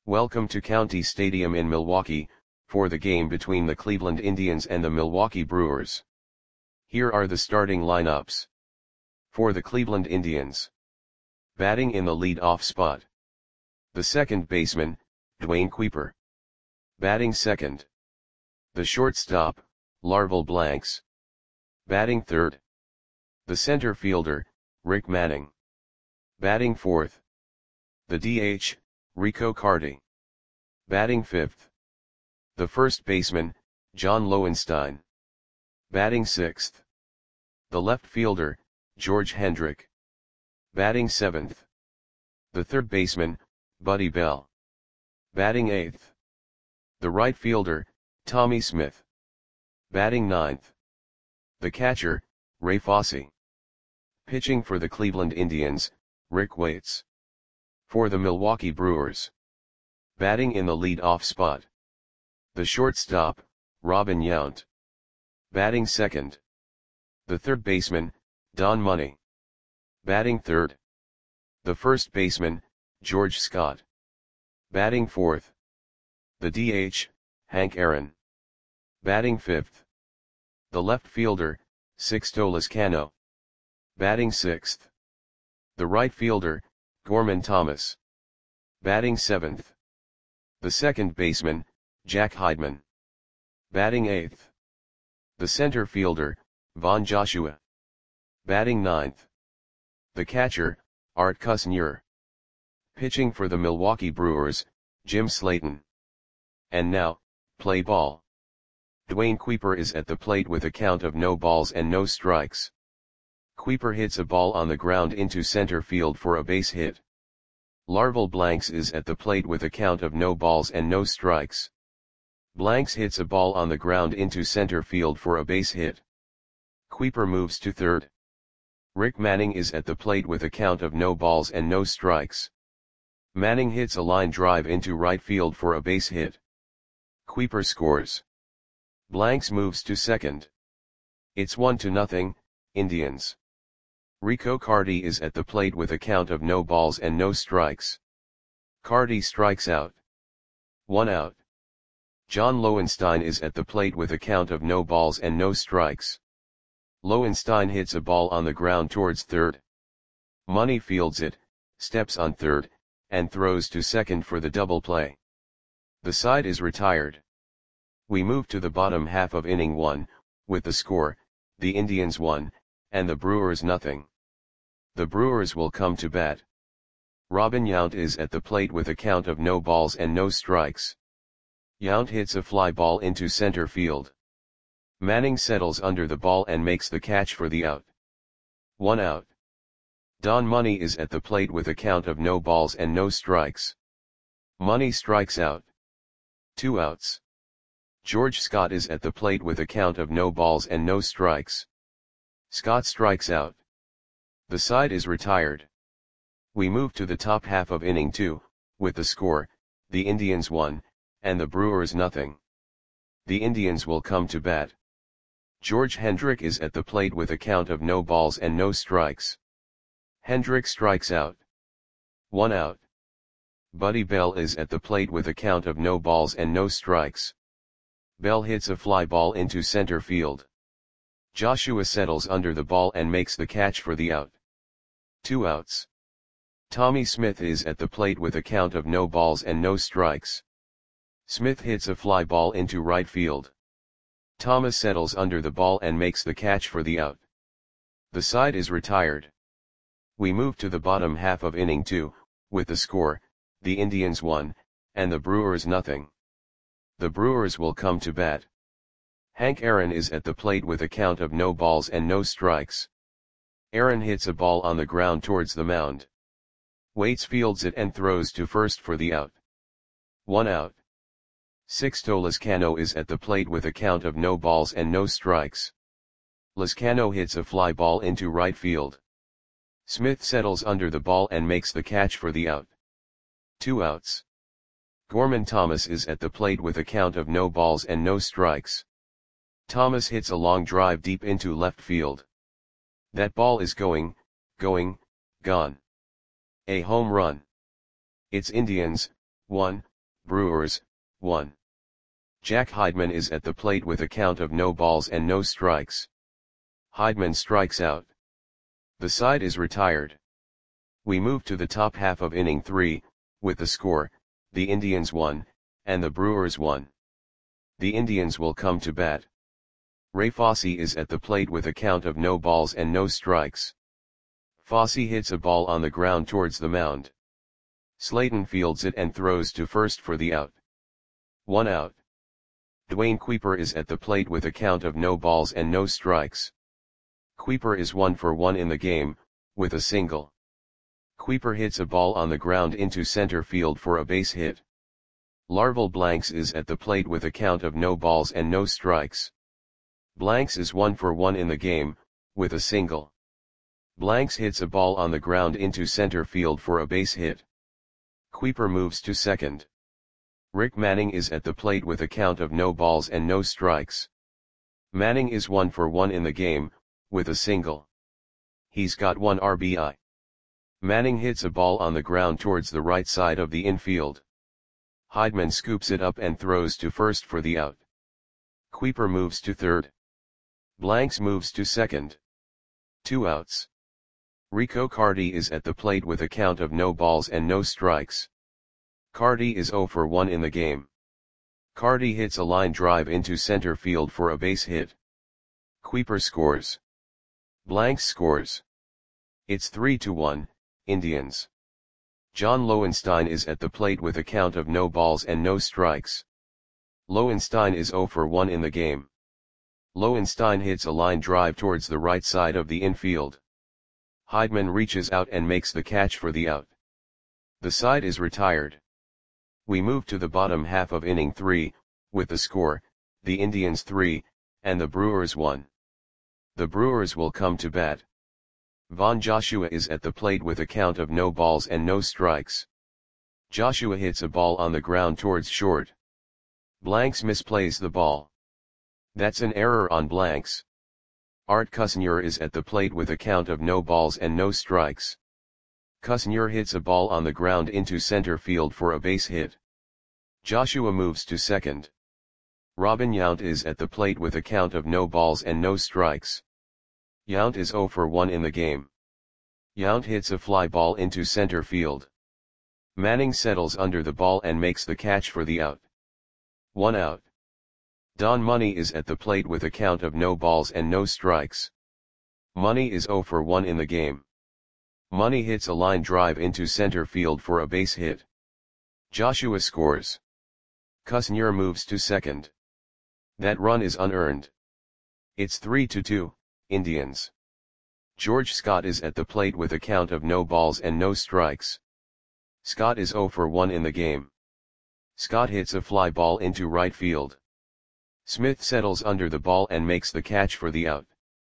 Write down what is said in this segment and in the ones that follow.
Welcome to County Stadium in Milwaukee, for the game between the Cleveland Indians and the Milwaukee Brewers. Here are the starting lineups. For the Cleveland Indians. Batting in the lead-off spot. The second baseman, Dwayne Kuiper. Batting second. The shortstop, Larval Blanks. Batting third. The center fielder, Rick Manning. Batting fourth. The DH, Rico Carty. Batting fifth. The first baseman, John Lowenstein. Batting sixth. The left fielder, George Hendrick. Batting seventh. The third baseman, Buddy Bell. Batting eighth. The right fielder, Tommy Smith. Batting ninth. The catcher, Ray Fosse. Pitching for the Cleveland Indians, Rick Waits. For the Milwaukee Brewers. Batting in the lead-off spot. The shortstop, Robin Yount. Batting second. The third baseman, Don Money. Batting third. The first baseman, George Scott. Batting fourth. The DH, Hank Aaron. Batting fifth. The left fielder, Sixto Lezcano. Batting sixth. The right fielder, Gorman Thomas. Batting seventh. The second baseman, Jack Heidman. Batting eighth. The center fielder, Von Joshua. Batting ninth. The catcher, Art Kusnyer. Pitching for the Milwaukee Brewers, Jim Slayton. And now, play ball. Dwayne Kuiper is at the plate with a count of no balls and no strikes. Kuiper hits a ball on the ground into center field for a base hit. Larval Blanks is at the plate with a count of no balls and no strikes. Blanks hits a ball on the ground into center field for a base hit. Kuiper moves to third. Rick Manning is at the plate with a count of no balls and no strikes. Manning hits a line drive into right field for a base hit. Kuiper scores. Blanks moves to second. It's 1-0, Indians. Rico Carty is at the plate with a count of no balls and no strikes. Carty strikes out. 1 out. John Lowenstein is at the plate with a count of no balls and no strikes. Lowenstein hits a ball on the ground towards third. Money fields it, steps on third, and throws to second for the double play. The side is retired. We move to the bottom half of inning 1, with the score, the Indians 1, and the Brewers 0. The Brewers will come to bat. Robin Yount is at the plate with a count of no balls and no strikes. Yount hits a fly ball into center field. Manning settles under the ball and makes the catch for the out. 1 out. Don Money is at the plate with a count of no balls and no strikes. Money strikes out. 2 outs. George Scott is at the plate with a count of no balls and no strikes. Scott strikes out. The side is retired. We move to the top half of inning 2, with the score, the Indians 1, and the Brewers 0. The Indians will come to bat. George Hendrick is at the plate with a count of no balls and no strikes. Hendrick strikes out. 1 out. Buddy Bell is at the plate with a count of no balls and no strikes. Bell hits a fly ball into center field. Joshua settles under the ball and makes the catch for the out. 2 outs. Tommy Smith is at the plate with a count of no balls and no strikes. Smith hits a fly ball into right field. Thomas settles under the ball and makes the catch for the out. The side is retired. We move to the bottom half of inning 2, with the score, the Indians 1, and the Brewers 0. The Brewers will come to bat. Hank Aaron is at the plate with a count of no balls and no strikes. Aaron hits a ball on the ground towards the mound. Waits fields it and throws to first for the out. 1 out. Sixto Lezcano is at the plate with a count of no balls and no strikes. Lezcano hits a fly ball into right field. Smith settles under the ball and makes the catch for the out. 2 outs. Gorman Thomas is at the plate with a count of no balls and no strikes. Thomas hits a long drive deep into left field. That ball is gone. A home run. It's Indians, 1, Brewers, 1. Jack Heidman is at the plate with a count of no balls and no strikes. Heidman strikes out. The side is retired. We move to the top half of inning 3, with the score, the Indians 1, and the Brewers 1. The Indians will come to bat. Ray Fosse is at the plate with a count of no balls and no strikes. Fosse hits a ball on the ground towards the mound. Slayton fields it and throws to first for the out. 1 out. Dwayne Kuiper is at the plate with a count of no balls and no strikes. Kuiper is 1 for 1 in the game, with a single. Kuiper hits a ball on the ground into center field for a base hit. Larval Blanks is at the plate with a count of no balls and no strikes. Blanks is 1 for 1 in the game, with a single. Blanks hits a ball on the ground into center field for a base hit. Kuiper moves to second. Rick Manning is at the plate with a count of no balls and no strikes. Manning is 1 for 1 in the game, with a single. He's got 1 RBI. Manning hits a ball on the ground towards the right side of the infield. Heidman scoops it up and throws to first for the out. Kuiper moves to third. Blanks moves to second. 2 outs. Rico Carty is at the plate with a count of no balls and no strikes. Carty is 0 for 1 in the game. Carty hits a line drive into center field for a base hit. Kuiper scores. Blanks scores. It's 3-1, Indians. John Lowenstein is at the plate with a count of no balls and no strikes. Lowenstein is 0 for 1 in the game. Lowenstein hits a line drive towards the right side of the infield. Heidman reaches out and makes the catch for the out. The side is retired. We move to the bottom half of inning 3, with the score, the Indians 3, and the Brewers 1. The Brewers will come to bat. Von Joshua is at the plate with a count of no balls and no strikes. Joshua hits a ball on the ground towards short. Blanks misplays the ball. That's an error on Blanks. Art Kusnyer is at the plate with a count of no balls and no strikes. Kusnyer hits a ball on the ground into center field for a base hit. Joshua moves to second. Robin Yount is at the plate with a count of no balls and no strikes. Yount is 0 for 1 in the game. Yount hits a fly ball into center field. Manning settles under the ball and makes the catch for the out. 1 out. Don Money is at the plate with a count of no balls and no strikes. Money is 0 for 1 in the game. Money hits a line drive into center field for a base hit. Joshua scores. Kusnyer moves to second. That run is unearned. It's 3-2, Indians. George Scott is at the plate with a count of no balls and no strikes. Scott is 0 for 1 in the game. Scott hits a fly ball into right field. Smith settles under the ball and makes the catch for the out.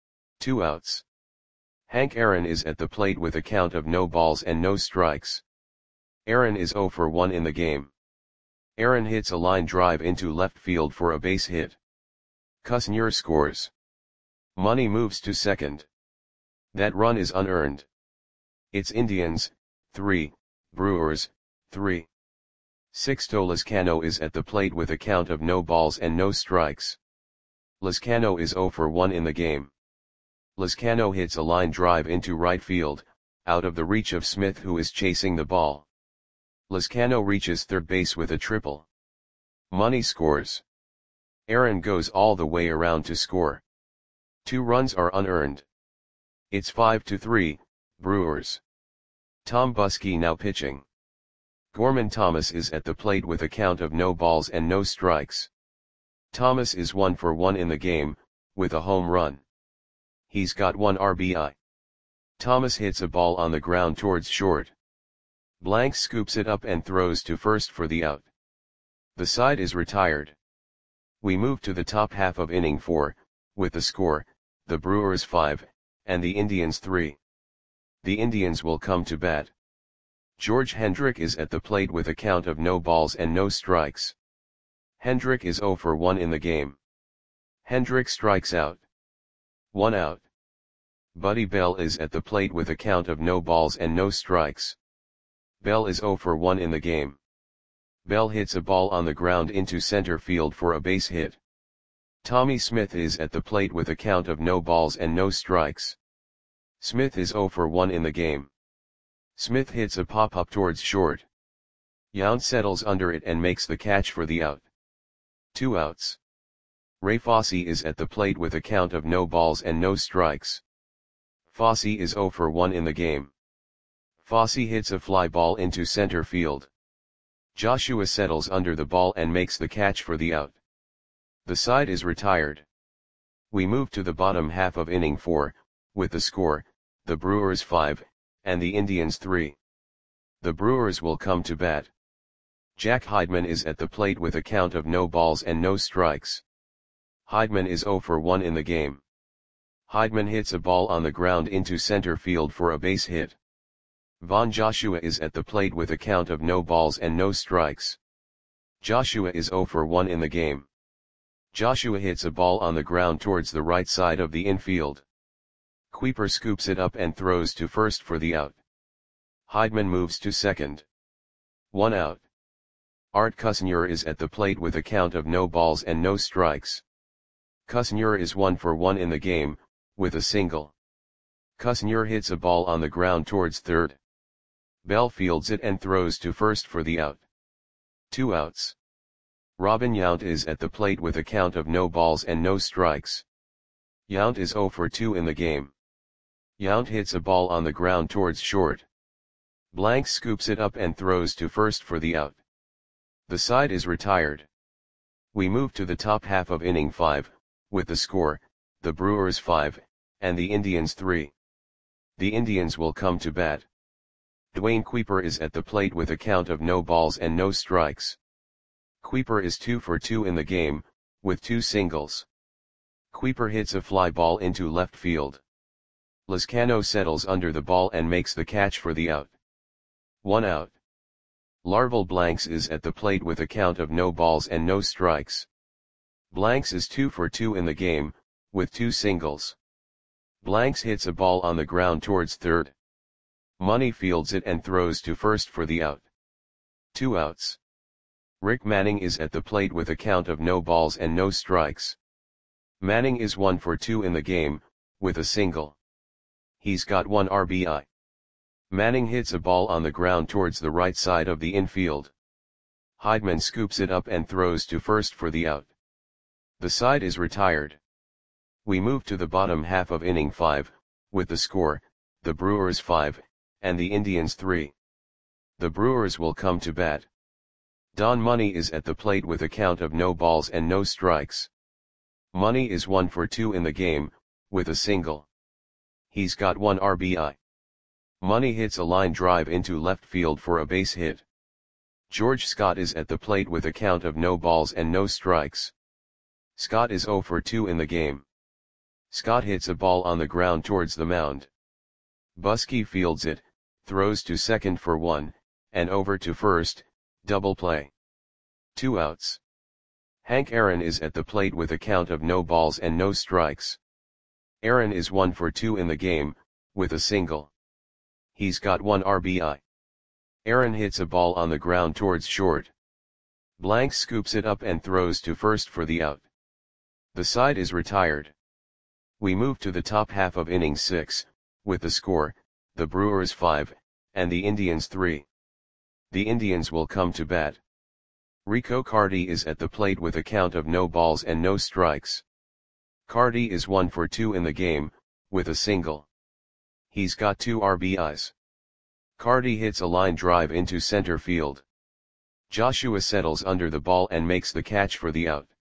2 outs. Hank Aaron is at the plate with a count of no balls and no strikes. Aaron is 0 for 1 in the game. Aaron hits a line drive into left field for a base hit. Kusnyer scores. Money moves to second. That run is unearned. It's Indians, 3, Brewers, 3. Sixto Lezcano is at the plate with a count of no balls and no strikes. Lezcano is 0 for 1 in the game. Lezcano hits a line drive into right field, out of the reach of Smith who is chasing the ball. Lezcano reaches third base with a triple. Money scores. Aaron goes all the way around to score. 2 runs are unearned. It's 5-3, Brewers. Tom Buskey now pitching. Gorman Thomas is at the plate with a count of no balls and no strikes. Thomas is 1 for 1 in the game, with a home run. He's got 1 RBI. Thomas hits a ball on the ground towards short. Blanks scoops it up and throws to first for the out. The side is retired. We move to the top half of inning 4, with the score, the Brewers 5, and the Indians 3. The Indians will come to bat. George Hendrick is at the plate with a count of no balls and no strikes. Hendrick is 0 for 1 in the game. Hendrick strikes out. 1 out. Buddy Bell is at the plate with a count of no balls and no strikes. Bell is 0 for 1 in the game. Bell hits a ball on the ground into center field for a base hit. Tommy Smith is at the plate with a count of no balls and no strikes. Smith is 0 for 1 in the game. Smith hits a pop-up towards short. Yount settles under it and makes the catch for the out. 2 outs. Ray Fosse is at the plate with a count of no balls and no strikes. Fosse is 0 for 1 in the game. Fosse hits a fly ball into center field. Joshua settles under the ball and makes the catch for the out. The side is retired. We move to the bottom half of inning 4, with the score, the Brewers 5, and the Indians 3. The Brewers will come to bat. Jack Heidman is at the plate with a count of no balls and no strikes. Heidman is 0 for 1 in the game. Heidman hits a ball on the ground into center field for a base hit. Von Joshua is at the plate with a count of no balls and no strikes. Joshua is 0 for 1 in the game. Joshua hits a ball on the ground towards the right side of the infield. Kuiper scoops it up and throws to first for the out. Heidman moves to second. 1 out. Art Kusnyer is at the plate with a count of no balls and no strikes. Kusnyer is 1 for 1 in the game, with a single. Kusnyer hits a ball on the ground towards third. Bell fields it and throws to first for the out. 2 outs. Robin Yount is at the plate with a count of no balls and no strikes. Yount is 0 for 2 in the game. Yount hits a ball on the ground towards short. Blank scoops it up and throws to first for the out. The side is retired. We move to the top half of inning 5, with the score, the Brewers 5, and the Indians 3. The Indians will come to bat. Dwayne Kuiper is at the plate with a count of no balls and no strikes. Kuiper is 2 for 2 in the game, with 2 singles. Kuiper hits a fly ball into left field. Lizcano settles under the ball and makes the catch for the out. 1 out. Larval Blanks is at the plate with a count of no balls and no strikes. Blanks is 2 for 2 in the game, with 2 singles. Blanks hits a ball on the ground towards third. Money fields it and throws to first for the out. 2 outs. Rick Manning is at the plate with a count of no balls and no strikes. Manning is 1 for 2 in the game, with a single. He's got 1 RBI. Manning hits a ball on the ground towards the right side of the infield. Heidman scoops it up and throws to first for the out. The side is retired. We move to the bottom half of inning 5, with the score, the Brewers 5, and the Indians 3. The Brewers will come to bat. Don Money is at the plate with a count of no balls and no strikes. Money is 1 for 2 in the game, with a single. He's got 1 RBI. Money hits a line drive into left field for a base hit. George Scott is at the plate with a count of no balls and no strikes. Scott is 0 for 2 in the game. Scott hits a ball on the ground towards the mound. Buskey fields it, throws to second for 1, and over to first, double play. 2 outs. Hank Aaron is at the plate with a count of no balls and no strikes. Aaron is 1 for 2 in the game, with a single. He's got 1 RBI. Aaron hits a ball on the ground towards short. Blank scoops it up and throws to first for the out. The side is retired. We move to the top half of inning 6, with the score, the Brewers 5, and the Indians 3. The Indians will come to bat. Rico Carty is at the plate with a count of no balls and no strikes. Carty is 1 for 2 in the game, with a single. He's got 2 RBIs. Carty hits a line drive into center field. Joshua settles under the ball and makes the catch for the out.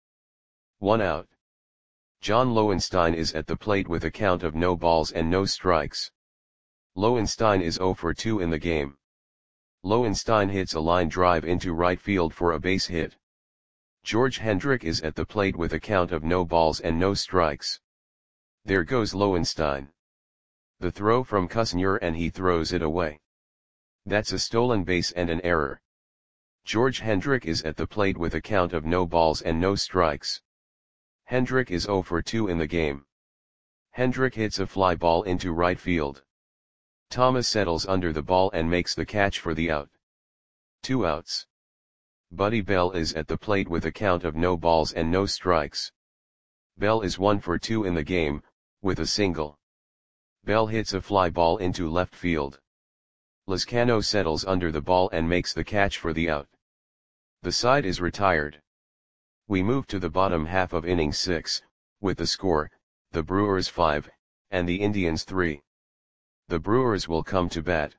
1 out. John Lowenstein is at the plate with a count of no balls and no strikes. Lowenstein is 0 for 2 in the game. Lowenstein hits a line drive into right field for a base hit. George Hendrick is at the plate with a count of no balls and no strikes. There goes Lowenstein. The throw from Kusnyer and he throws it away. That's a stolen base and an error. George Hendrick is at the plate with a count of no balls and no strikes. Hendrick is 0 for 2 in the game. Hendrick hits a fly ball into right field. Thomas settles under the ball and makes the catch for the out. 2 outs. Buddy Bell is at the plate with a count of no balls and no strikes. Bell is 1 for 2 in the game, with a single. Bell hits a fly ball into left field. Lezcano settles under the ball and makes the catch for the out. The side is retired. We move to the bottom half of inning 6, with the score, the Brewers 5, and the Indians 3. The Brewers will come to bat.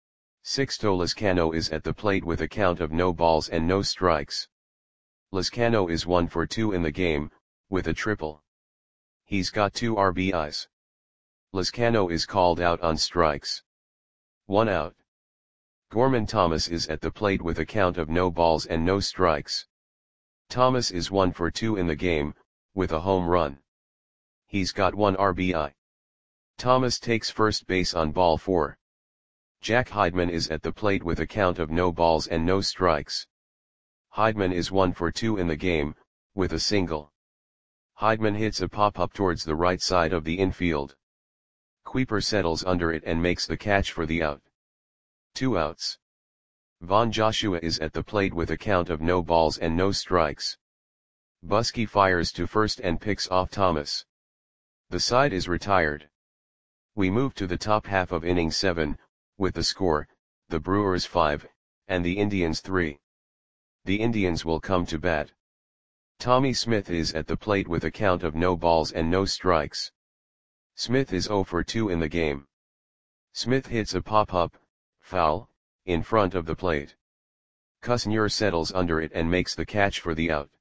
Sixto Lezcano is at the plate with a count of no balls and no strikes. Lezcano is 1 for 2 in the game, with a triple. He's got 2 RBIs. Lezcano is called out on strikes. 1 out. Gorman Thomas is at the plate with a count of no balls and no strikes. Thomas is 1 for 2 in the game, with a home run. He's got 1 RBI. Thomas takes first base on ball 4. Jack Heidman is at the plate with a count of no balls and no strikes. Heidman is 1 for 2 in the game, with a single. Heidman hits a pop-up towards the right side of the infield. Kuiper settles under it and makes the catch for the out. 2 outs. Von Joshua is at the plate with a count of no balls and no strikes. Buskey fires to first and picks off Thomas. The side is retired. We move to the top half of inning 7, with the score, the Brewers 5, and the Indians 3. The Indians will come to bat. Tommy Smith is at the plate with a count of no balls and no strikes. Smith is 0 for 2 in the game. Smith hits a pop-up, foul, in front of the plate. Cusnier settles under it and makes the catch for the out.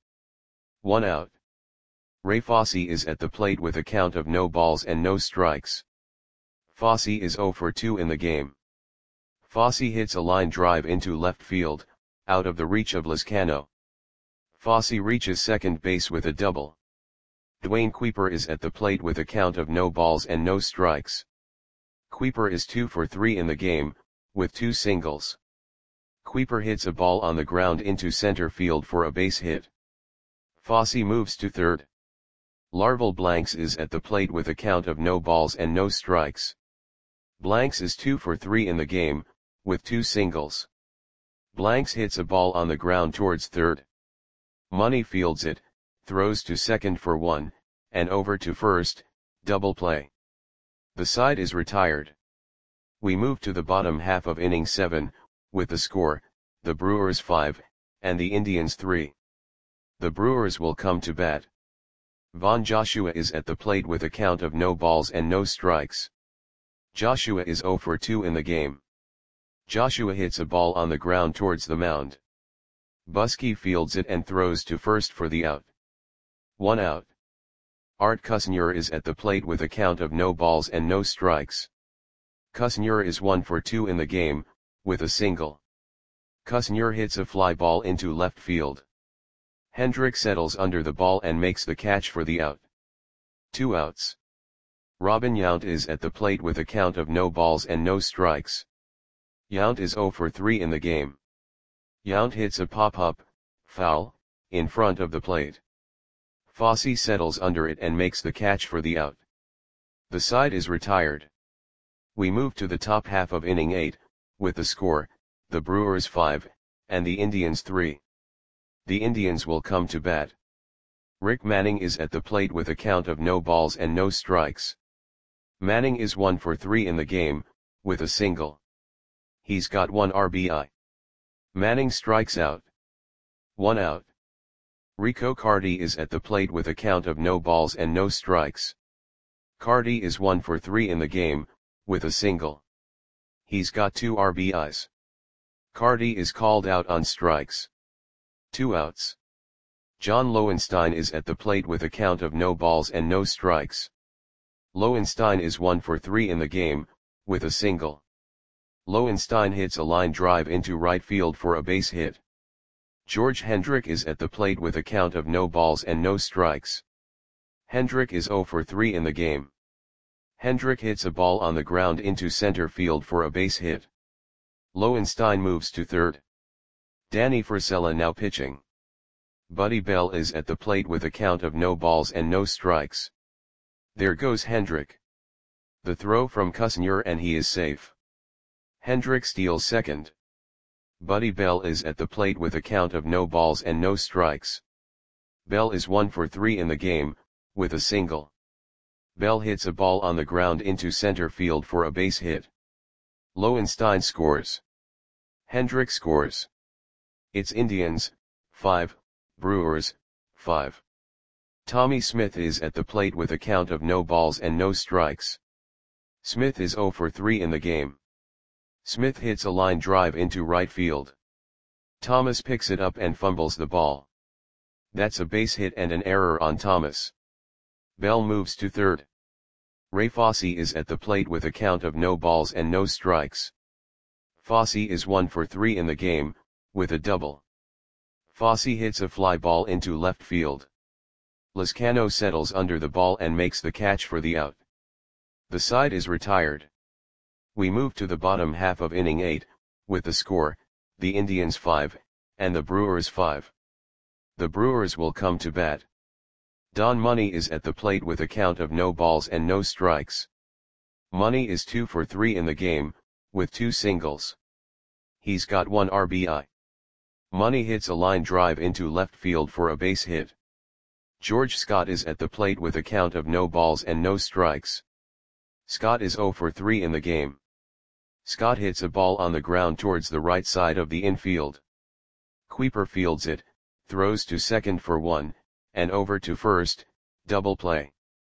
1 out. Ray Fosse is at the plate with a count of no balls and no strikes. Fosse is 0 for 2 in the game. Fosse hits a line drive into left field, out of the reach of Lezcano. Fosse reaches second base with a double. Dwayne Kuiper is at the plate with a count of no balls and no strikes. Kuiper is 2 for 3 in the game, with 2 singles. Kuiper hits a ball on the ground into center field for a base hit. Fosse moves to third. Larval Blanks is at the plate with a count of no balls and no strikes. Blanks is 2 for 3 in the game, with 2 singles. Blanks hits a ball on the ground towards third. Money fields it, throws to second for 1, and over to first, double play. The side is retired. We move to the bottom half of inning 7, with the score, the Brewers 5, and the Indians 3. The Brewers will come to bat. Von Joshua is at the plate with a count of no balls and no strikes. Joshua is 0 for 2 in the game. Joshua hits a ball on the ground towards the mound. Buskey fields it and throws to first for the out. 1 out. Art Cusnier is at the plate with a count of no balls and no strikes. Cusnier is 1 for 2 in the game, with a single. Cusnier hits a fly ball into left field. Hendrick settles under the ball and makes the catch for the out. 2 outs. Robin Yount is at the plate with a count of no balls and no strikes. Yount is 0 for 3 in the game. Yount hits a pop-up, foul, in front of the plate. Fosse settles under it and makes the catch for the out. The side is retired. We move to the top half of inning 8, with the score, the Brewers 5, and the Indians 3. The Indians will come to bat. Rick Manning is at the plate with a count of no balls and no strikes. Manning is 1 for 3 in the game, with a single. He's got 1 RBI. Manning strikes out. 1 out. Rico Carty is at the plate with a count of no balls and no strikes. Carty is 1 for 3 in the game, with a single. He's got 2 RBIs. Carty is called out on strikes. 2 outs. John Lowenstein is at the plate with a count of no balls and no strikes. Lowenstein is 1 for 3 in the game, with a single. Lowenstein hits a line drive into right field for a base hit. George Hendrick is at the plate with a count of no balls and no strikes. Hendrick is 0 for 3 in the game. Hendrick hits a ball on the ground into center field for a base hit. Lowenstein moves to third. Danny Frisella now pitching. Buddy Bell is at the plate with a count of no balls and no strikes. There goes Hendrick. The throw from Cusnier and he is safe. Hendrick steals second. Buddy Bell is at the plate with a count of no balls and no strikes. Bell is 1 for 3 in the game, with a single. Bell hits a ball on the ground into center field for a base hit. Lowenstein scores. Hendrick scores. It's Indians, 5, Brewers, 5. Tommy Smith is at the plate with a count of no balls and no strikes. Smith is 0 for 3 in the game. Smith hits a line drive into right field. Thomas picks it up and fumbles the ball. That's a base hit and an error on Thomas. Bell moves to third. Ray Fosse is at the plate with a count of no balls and no strikes. Fosse is 1 for 3 in the game, with a double. Fosse hits a fly ball into left field. Lizcano settles under the ball and makes the catch for the out. The side is retired. We move to the bottom half of inning 8, with the score, the Indians 5, and the Brewers 5. The Brewers will come to bat. Don Money is at the plate with a count of no balls and no strikes. Money is 2 for 3 in the game, with 2 singles. He's got 1 RBI. Money hits a line drive into left field for a base hit. George Scott is at the plate with a count of no balls and no strikes. Scott is 0 for 3 in the game. Scott hits a ball on the ground towards the right side of the infield. Kuiper fields it, throws to second for 1, and over to first, double play.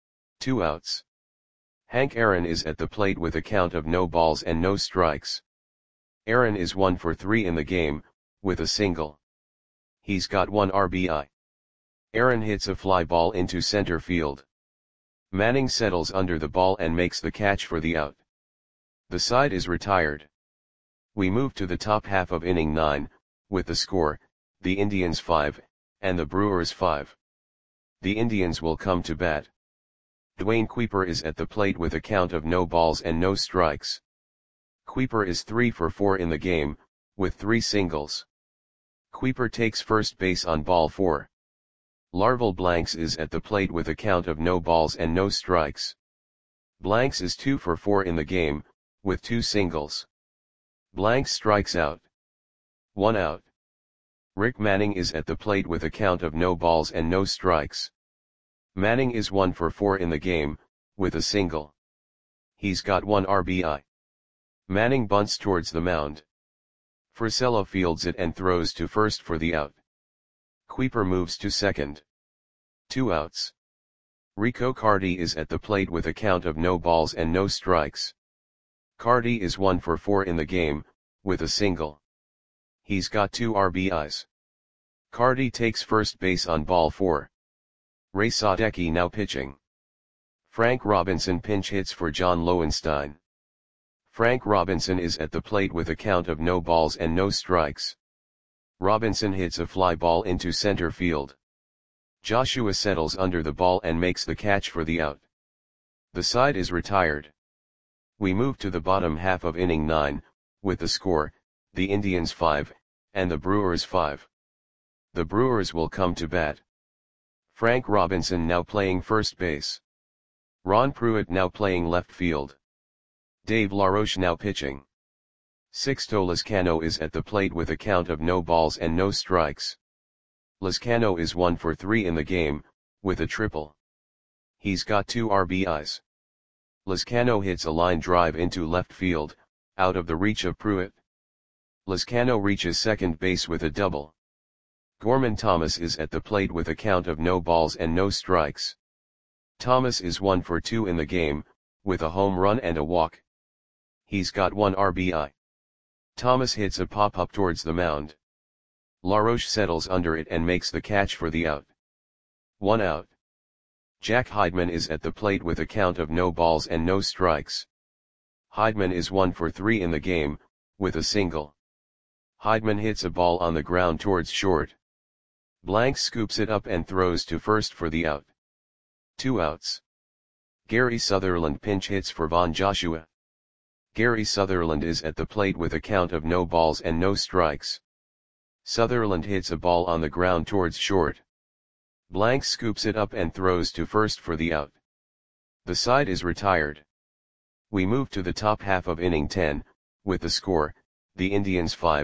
2 outs. Hank Aaron is at the plate with a count of no balls and no strikes. Aaron is 1 for 3 in the game, with a single. He's got 1 RBI. Aaron hits a fly ball into center field. Manning settles under the ball and makes the catch for the out. The side is retired. We move to the top half of inning 9, with the score, the Indians 5, and the Brewers 5. The Indians will come to bat. Dwayne Kuiper is at the plate with a count of no balls and no strikes. Kuiper is 3 for 4 in the game, with 3 singles. Kuiper takes first base on ball 4. Larval Blanks is at the plate with a count of no balls and no strikes. Blanks is 2 for 4 in the game, with 2 singles. Blanks strikes out. 1 out. Rick Manning is at the plate with a count of no balls and no strikes. Manning is 1 for 4 in the game, with a single. He's got 1 RBI. Manning bunts towards the mound. Frisella fields it and throws to first for the out. Kuiper moves to second. 2 outs. Rico Carty is at the plate with a count of no balls and no strikes. Carty is 1 for 4 in the game, with a single. He's got 2 RBIs. Carty takes first base on ball 4. Ray Sadecki now pitching. Frank Robinson pinch hits for John Lowenstein. Frank Robinson is at the plate with a count of no balls and no strikes. Robinson hits a fly ball into center field. Joshua settles under the ball and makes the catch for the out. The side is retired. We move to the bottom half of inning 9, with the score, the Indians 5, and the Brewers 5. The Brewers will come to bat. Frank Robinson now playing first base. Ron Pruitt now playing left field. Dave LaRoche now pitching. Sixto Lizcano is at the plate with a count of no balls and no strikes. Lizcano is 1 for 3 in the game, with a triple. He's got 2 RBIs. Lizcano hits a line drive into left field, out of the reach of Pruitt. Lizcano reaches second base with a double. Gorman Thomas is at the plate with a count of no balls and no strikes. Thomas is 1 for 2 in the game, with a home run and a walk. He's got 1 RBI. Thomas hits a pop-up towards the mound. LaRoche settles under it and makes the catch for the out. 1 out. Jack Heidman is at the plate with a count of no balls and no strikes. Heidman is 1 for 3 in the game, with a single. Heidman hits a ball on the ground towards short. Blanks scoops it up and throws to first for the out. 2 outs. Gary Sutherland pinch hits for Von Joshua. Gary Sutherland is at the plate with a count of no balls and no strikes. Sutherland hits a ball on the ground towards short. Blanks scoops it up and throws to first for the out. The side is retired. We move to the top half of inning 10, with the score, the Indians 5,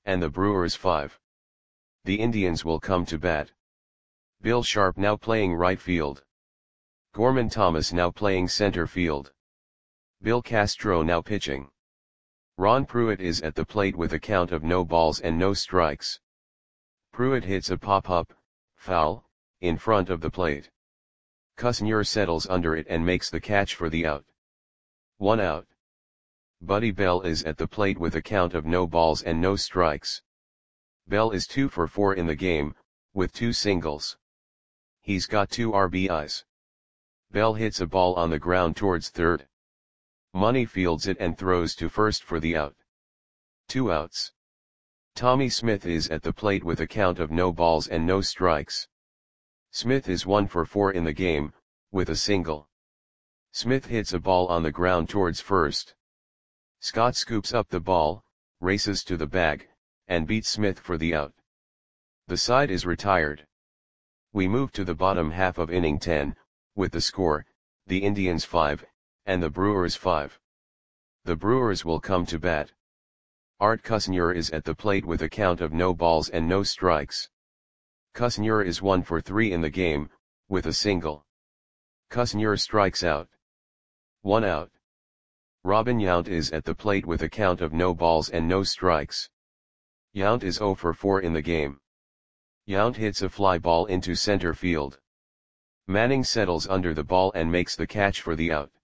and the Brewers 5. The Indians will come to bat. Bill Sharp now playing right field. Gorman Thomas now playing center field. Bill Castro now pitching. Ron Pruitt is at the plate with a count of no balls and no strikes. Pruitt hits a pop-up, foul, in front of the plate. Cusnier settles under it and makes the catch for the out. 1 out. Buddy Bell is at the plate with a count of no balls and no strikes. Bell is 2 for 4 in the game, with 2 singles. He's got 2 RBIs. Bell hits a ball on the ground towards third. Money fields it and throws to first for the out. 2 outs. Tommy Smith is at the plate with a count of no balls and no strikes. Smith is 1 for 4 in the game, with a single. Smith hits a ball on the ground towards first. Scott scoops up the ball, races to the bag, and beats Smith for the out. The side is retired. We move to the bottom half of inning 10, with the score, the Indians 5, and the Brewers 5. The Brewers will come to bat. Art Cusnier is at the plate with a count of no balls and no strikes. Cusnier is 1 for 3 in the game, with a single. Cusnier strikes out. 1 out. Robin Yount is at the plate with a count of no balls and no strikes. Yount is 0 for 4 in the game. Yount hits a fly ball into center field. Manning settles under the ball and makes the catch for the out.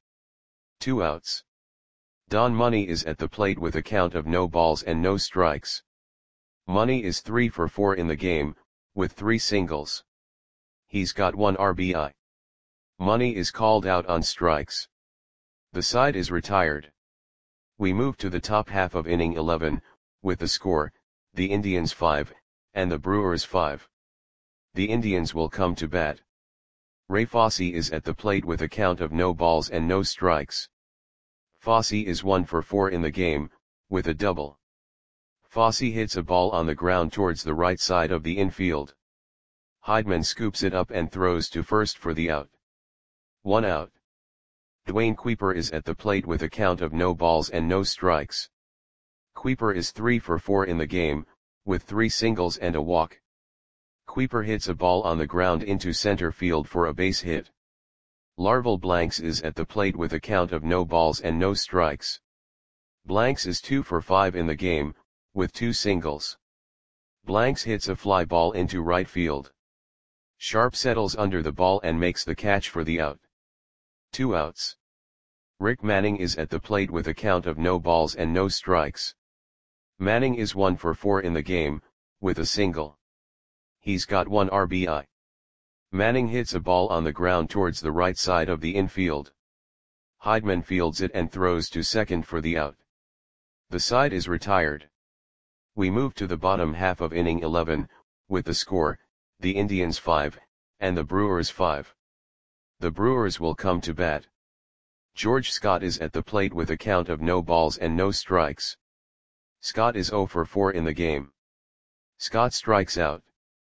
2 outs. Don Money is at the plate with a count of no balls and no strikes. Money is 3 for 4 in the game, with 3 singles. He's got 1 RBI. Money is called out on strikes. The side is retired. We move to the top half of inning 11, with the score, the Indians 5, and the Brewers 5. The Indians will come to bat. Ray Fosse is at the plate with a count of no balls and no strikes. Fosse is 1 for 4 in the game, with a double. Fosse hits a ball on the ground towards the right side of the infield. Heidman scoops it up and throws to first for the out. 1 out. Dwayne Kuiper is at the plate with a count of no balls and no strikes. Kuiper is 3 for 4 in the game, with 3 singles and a walk. Kuiper hits a ball on the ground into center field for a base hit. Larval Blanks is at the plate with a count of no balls and no strikes. Blanks is 2 for 5 in the game, with 2 singles. Blanks hits a fly ball into right field. Sharp settles under the ball and makes the catch for the out. 2 outs. Rick Manning is at the plate with a count of no balls and no strikes. Manning is 1 for 4 in the game, with a single. He's got 1 RBI. Manning hits a ball on the ground towards the right side of the infield. Heidman fields it and throws to second for the out. The side is retired. We move to the bottom half of inning 11, with the score, the Indians 5, and the Brewers 5. The Brewers will come to bat. George Scott is at the plate with a count of no balls and no strikes. Scott is 0 for 4 in the game. Scott strikes out.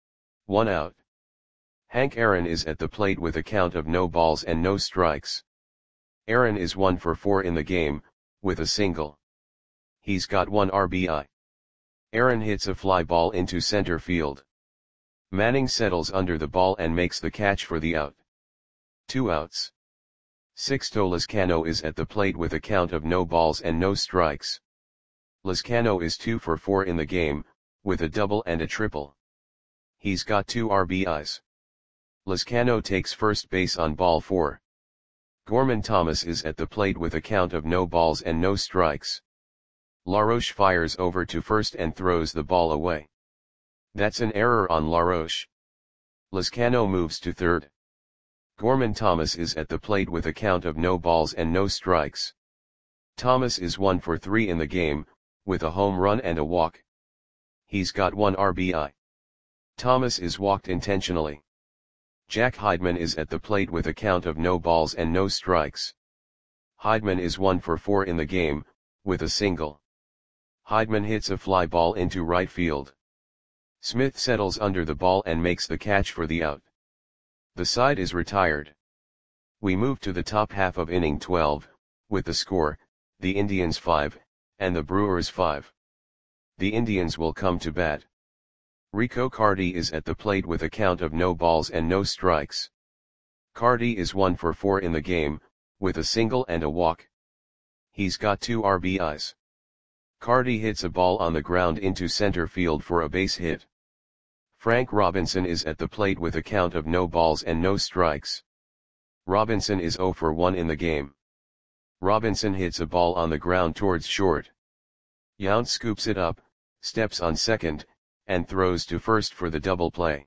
1 out. Hank Aaron is at the plate with a count of no balls and no strikes. Aaron is 1 for 4 in the game, with a single. He's got 1 RBI. Aaron hits a fly ball into center field. Manning settles under the ball and makes the catch for the out. 2 outs. Sixto Lezcano is at the plate with a count of no balls and no strikes. Lezcano is 2 for 4 in the game, with a double and a triple. He's got 2 RBIs. Lezcano takes first base on ball 4. Gorman Thomas is at the plate with a count of no balls and no strikes. LaRoche fires over to first and throws the ball away. That's an error on LaRoche. Lezcano moves to third. Gorman Thomas is at the plate with a count of no balls and no strikes. Thomas is 1 for 3 in the game, with a home run and a walk. He's got 1 RBI. Thomas is walked intentionally. Jack Heidman is at the plate with a count of no balls and no strikes. Heidman is 1 for 4 in the game, with a single. Heidman hits a fly ball into right field. Smith settles under the ball and makes the catch for the out. The side is retired. We move to the top half of inning 12, with the score, the Indians 5, and the Brewers 5. the Indians will come to bat. Rico Carty is at the plate with a count of no balls and no strikes. Carty is 1 for 4 in the game, with a single and a walk. He's got 2 RBIs. Carty hits a ball on the ground into center field for a base hit. Frank Robinson is at the plate with a count of no balls and no strikes. Robinson is 0 for 1 in the game. Robinson hits a ball on the ground towards short. Yount scoops it up, steps on second, and throws to first for the double play.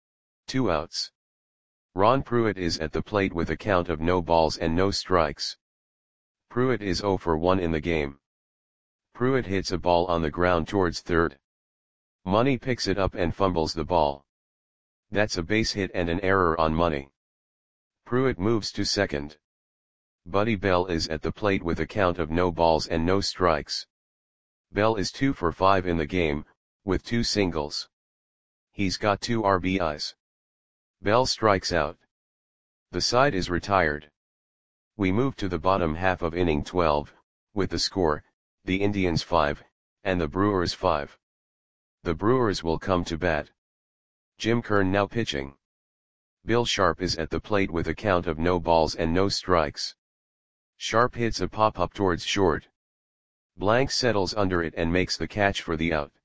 2 outs. Ron Pruitt is at the plate with a count of no balls and no strikes. Pruitt is 0 for 1 in the game. Pruitt hits a ball on the ground towards third. Money picks it up and fumbles the ball. That's a base hit and an error on Money. Pruitt moves to second. Buddy Bell is at the plate with a count of no balls and no strikes. Bell is 2 for 5 in the game, with 2 singles. He's got 2 RBIs. Bell strikes out. The side is retired. We move to the bottom half of inning 12, with the score, the Indians 5, and the Brewers 5. The Brewers will come to bat. Jim Kern now pitching. Bill Sharp is at the plate with a count of no balls and no strikes. Sharp hits a pop-up towards short. Blank settles under it and makes the catch for the out.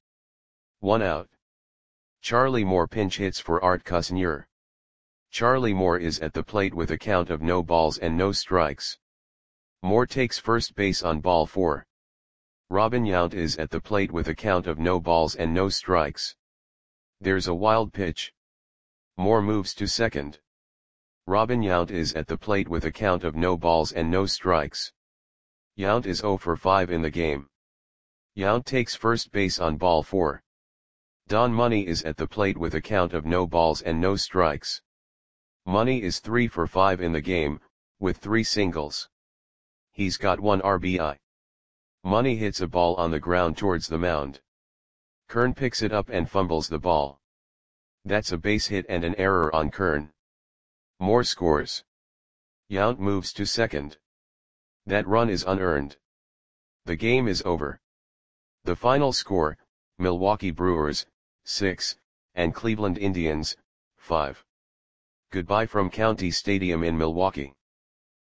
1 out. Charlie Moore pinch hits for Art Cusnier. Charlie Moore is at the plate with a count of no balls and no strikes. Moore takes first base on ball 4. Robin Yount is at the plate with a count of no balls and no strikes. There's a wild pitch. Moore moves to second. Robin Yount is at the plate with a count of no balls and no strikes. Yount is 0 for 5 in the game. Yount takes first base on ball 4. Don Money is at the plate with a count of no balls and no strikes. Money is 3 for 5 in the game, with 3 singles. He's got 1 RBI. Money hits a ball on the ground towards the mound. Kern picks it up and fumbles the ball. That's a base hit and an error on Kern. Moore scores. Yount moves to second. That run is unearned. The game is over. The final score, Milwaukee Brewers, 6, and Cleveland Indians, 5. Goodbye from County Stadium in Milwaukee.